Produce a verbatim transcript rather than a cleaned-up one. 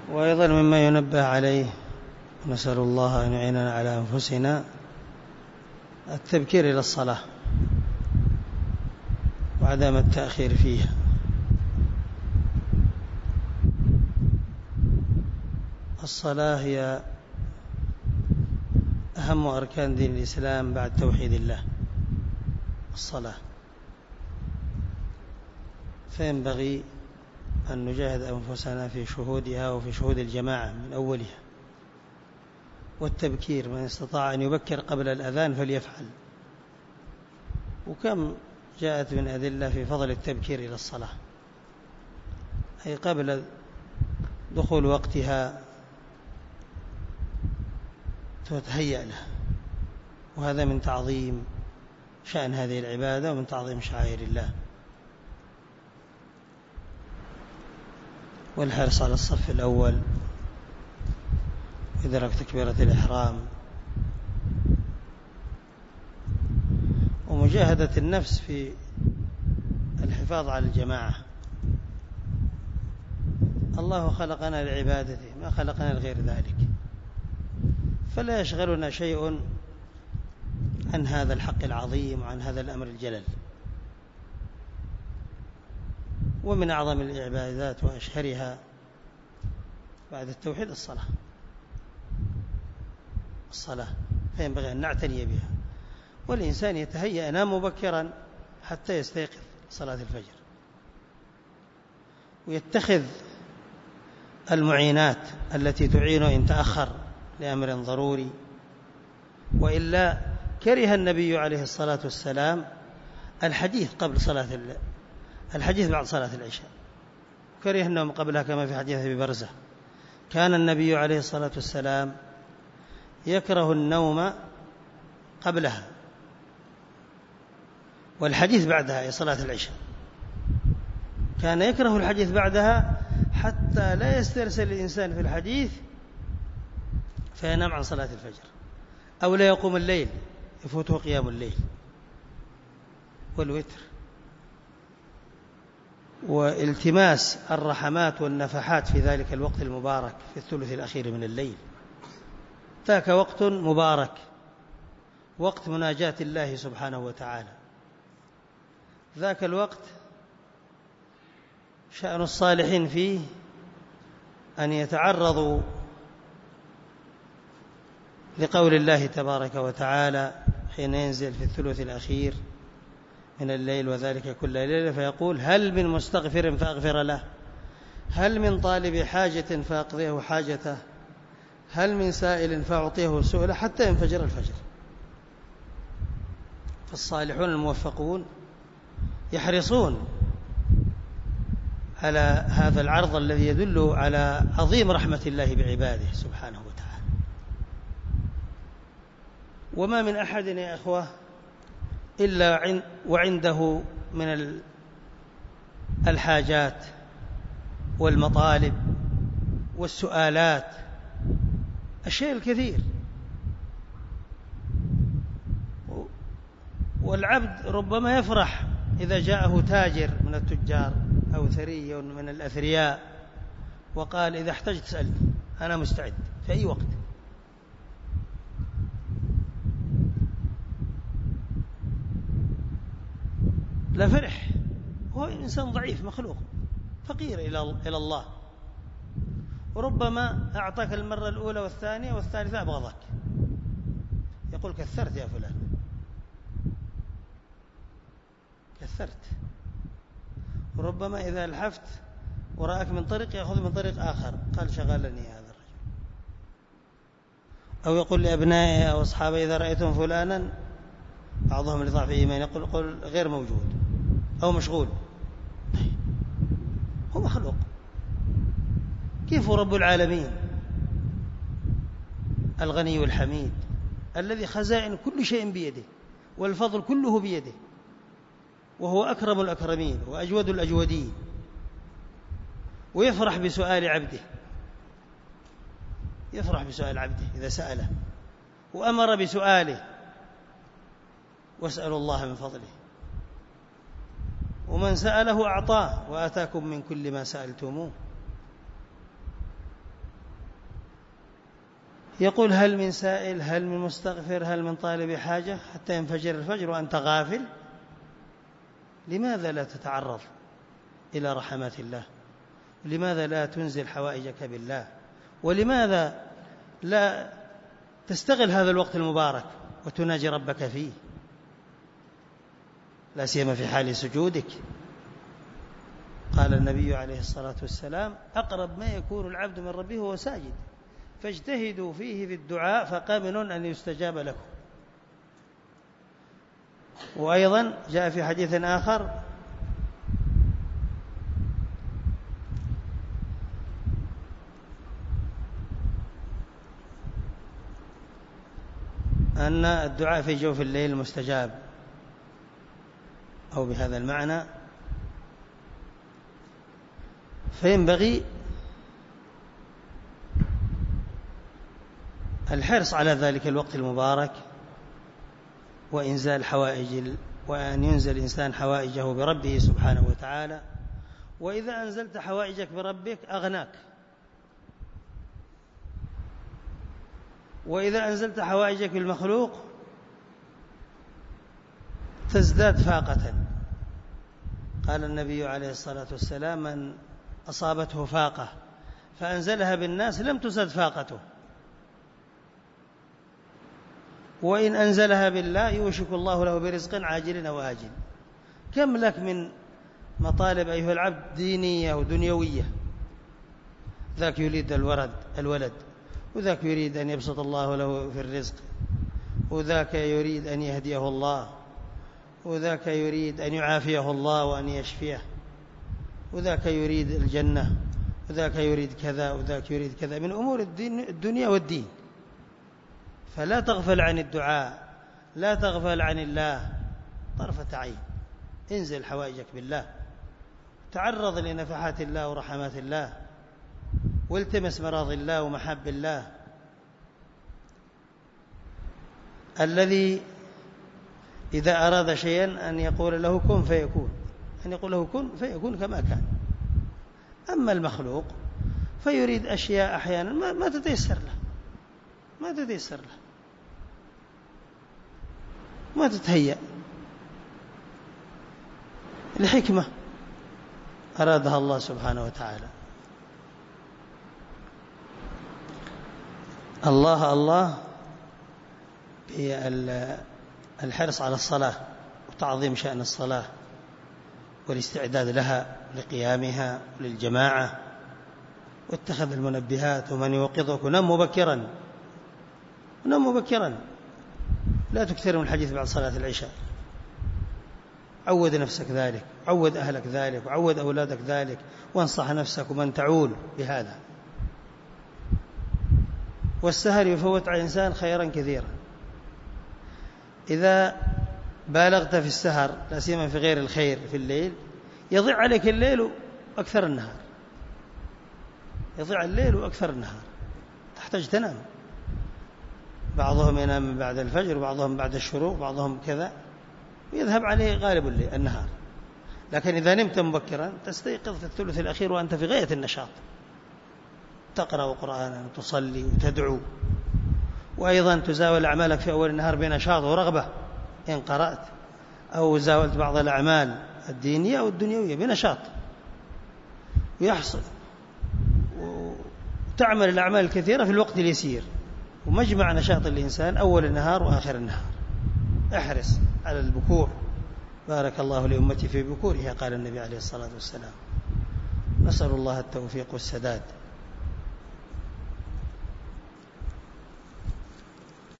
وأيضا مما ينبه عليه، نسأل الله أن يعيننا على أنفسنا، التبكير إلى الصلاة وعدم التأخير فيها. الصلاة هي أهم أركان دين الإسلام بعد توحيد الله، الصلاة، فينبغي أن نجاهد أنفسنا في شهودها وفي شهود الجماعة من أولها، والتبكير من استطاع أن يبكر قبل الأذان فليفعل. وكم جاءت من أدلة في فضل التبكير إلى الصلاة، أي قبل دخول وقتها تتهيأ له، وهذا من تعظيم شأن هذه العبادة ومن تعظيم شعائر الله، والحرص على الصف الأول وإدراك تكبيرة الإحرام، ومجاهدة النفس في الحفاظ على الجماعة. الله خلقنا لعبادته، ما خلقنا لغير ذلك، فلا يشغلنا شيء عن هذا الحق العظيم وعن هذا الأمر الجلل. ومن أعظم العبادات وأشهرها بعد التوحيد الصلاة، الصلاة فينبغي أن نعتني بها، والإنسان يتهيأ ينام مبكرا حتى يستيقظ صلاة الفجر، ويتخذ المعينات التي تعينه إن تأخر لأمر ضروري. وإلا كره النبي عليه الصلاة والسلام الحديث قبل صلاة الحديث بعد صلاة العشاء، كره النوم قبلها، كما في حديث أبي برزة كان النبي عليه الصلاة والسلام يكره النوم قبلها والحديث بعدها، أي صلاة العشاء، كان يكره الحديث بعدها حتى لا يسترسل الإنسان في الحديث فينام عن صلاة الفجر، أو لا يقوم الليل يفوته قيام الليل والوتر، والتماس الرحمات والنفحات في ذلك الوقت المبارك في الثلث الأخير من الليل. ذاك وقت مبارك، وقت مناجاة الله سبحانه وتعالى. ذاك الوقت شأن الصالحين فيه أن يتعرضوا لقول الله تبارك وتعالى حين ينزل في الثلث الأخير من الليل، وذلك كل ليلة، فيقول: هل من مستغفر فأغفر له، هل من طالب حاجة فأقضيه حاجته، هل من سائل فأعطيه سؤله، حتى ينفجر الفجر. فالصالحون الموفقون يحرصون على هذا العرض الذي يدل على عظيم رحمة الله بعباده سبحانه وتعالى. وما من أحد يا أخوة إلا وعنده من الحاجات والمطالب والسؤالات الشيء الكثير، والعبد ربما يفرح إذا جاءه تاجر من التجار أو ثري من الأثرياء وقال: إذا احتجت سألني، أنا مستعد في أي وقت. لا فرح، هو إنسان ضعيف مخلوق فقير إلى الله، وربما أعطاك المرة الأولى والثانية والثالثة أبغضك، يقول: كثرت يا فلان، كثرت. وربما إذا لحفت ورأك من طريق يأخذ من طريق آخر، قال: شغلني هذا الرجل. أو يقول لأبنائه أو أصحابه: إذا رأيتم فلانا، بعضهم لضعف إيمان يقول قل غير موجود أو مشغول. هو مخلوق، كيف رب العالمين الغني الحميد الذي خزائن كل شيء بيده والفضل كله بيده، وهو أكرم الأكرمين وأجود الأجودين، ويفرح بسؤال عبده، يفرح بسؤال عبده إذا سأله، وأمر بسؤاله: واسألوا الله من فضله، ومن سأله أعطاه، وآتاكم من كل ما سألتموه. يقول هل من سائل، هل من مستغفر، هل من طالب حاجة، حتى ينفجر الفجر وأنت غافل. لماذا لا تتعرض إلى رحمات الله؟ لماذا لا تنزل حوائجك بالله؟ ولماذا لا تستغل هذا الوقت المبارك وتناجي ربك فيه، لا سيما في حال سجودك؟ قال النبي عليه الصلاة والسلام: أقرب ما يكون العبد من ربه وهو ساجد، فاجتهدوا فيه في الدعاء فقامن أن يستجاب لكم. وأيضا جاء في حديث آخر: أن الدعاء في جوف الليل مستجاب، أو بهذا المعنى. فينبغي الحرص على ذلك الوقت المبارك وإنزال حوائج، وأن ينزل الإنسان حوائجه بربه سبحانه وتعالى. وإذا أنزلت حوائجك بربك أغناك، وإذا أنزلت حوائجك بالمخلوق تزداد فاقة. قال النبي عليه الصلاة والسلام: من أصابته فاقة فأنزلها بالناس لم تزد فاقته، وإن أنزلها بالله يوشك الله له برزق عاجل أو آجل. كم لك من مطالب أيها العبد دينية ودنيوية، ذاك يريد الولد الولد وذاك يريد أن يبسط الله له في الرزق، وذاك يريد أن يهديه الله، وذاك يريد أن يعافيه الله وأن يشفيه، وذاك يريد الجنة، وذاك يريد كذا، وذاك يريد كذا من أمور الدين الدنيا والدين. فلا تغفل عن الدعاء، لا تغفل عن الله طرفة عين. انزل حوائجك بالله، تعرض لنفحات الله ورحمات الله، والتمس مراضي الله ومحب الله. الذي إذا أراد شيئا أن يقول له كن فيكون، أن يقول له كن فيكون كما كان. أما المخلوق فيريد أشياء أحيانا ما, ما تتيسر له، ما تتيسر له، ما تتهيأ لحكمة أرادها الله سبحانه وتعالى. الله الله بالحرص على الصلاة وتعظيم شأن الصلاة والاستعداد لها لقيامها للجماعة، واتخذ المنبهات ومن يوقظك. ونم مبكرا، ونم مبكرا، لا تكثر من الحديث بعد صلاة العشاء. عود نفسك ذلك، عود أهلك ذلك، وعود أولادك ذلك، وانصح نفسك ومن تعول بهذا. والسهر يفوت على الإنسان خيرا كثيرا. إذا بالغت في السهر لا سيما في غير الخير في الليل يضيع عليك الليل أكثر النهار، يضيع الليل أكثر النهار، تحتاج تنام. بعضهم ينام من بعد الفجر، وبعضهم بعد الشروق، بعضهم كذا، ويذهب عليه غالب الليل النهار. لكن إذا نمت مبكرا تستيقظ في الثلث الأخير وأنت في غاية النشاط، تقرأ قرآنا وتصلي وتدعو، وأيضا تزاول أعمالك في أول النهار بنشاط ورغبة إن قرأت، أو زاولت بعض الأعمال الدينية أو الدنيوية بنشاط، ويحصل وتعمل الأعمال الكثيرة في الوقت اليسير، ومجمع نشاط الإنسان أول النهار وآخر النهار. احرص على البكور. بارك الله لأمتي في بكورها، قال النبي عليه الصلاة والسلام. نسأل الله التوفيق والسداد.